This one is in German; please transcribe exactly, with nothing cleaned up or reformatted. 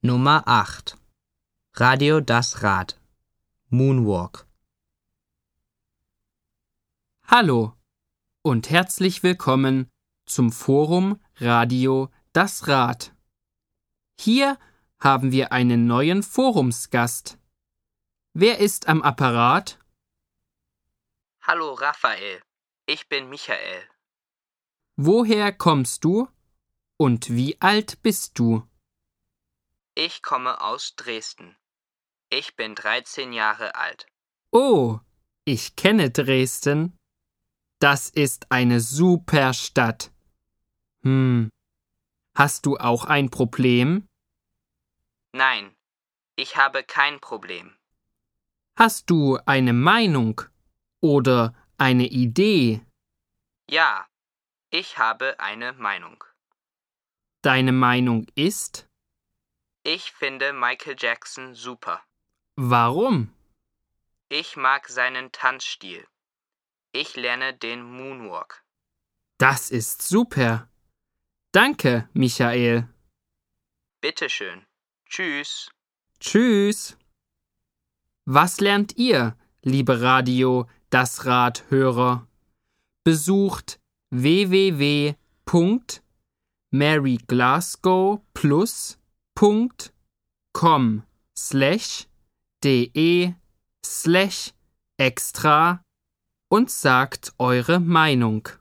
Nummer acht. Radio Das Rad. Moonwalk. Hallo und herzlich willkommen zum Forum Radio Das Rad. Hier haben wir einen neuen Forumsgast. Wer ist am Apparat? Hallo Raphael, ich bin Michael. Woher kommst du und wie alt bist du? Ich komme aus Dresden. Ich bin dreizehn Jahre alt. Oh, ich kenne Dresden. Das ist eine super Stadt. Hm, hast du auch ein Problem? Nein, ich habe kein Problem. Hast du eine Meinung oder eine Idee? Ja, ich habe eine Meinung. Deine Meinung ist? Ich finde Michael Jackson super. Warum? Ich mag seinen Tanzstil. Ich lerne den Moonwalk. Das ist super. Danke, Michael. Bitteschön. Tschüss. Tschüss. Was lernt ihr, liebe Radio Das Rad Hörer? Besucht w w w punkt maryglasgowplus punkt com slash de slash extra und sagt eure Meinung.